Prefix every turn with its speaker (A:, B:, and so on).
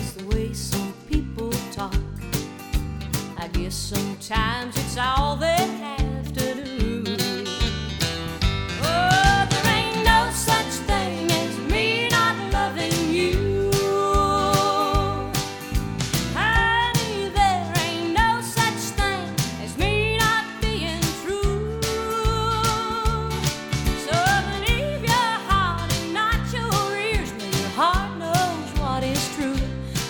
A: the way some people talk. I guess sometimes it's all they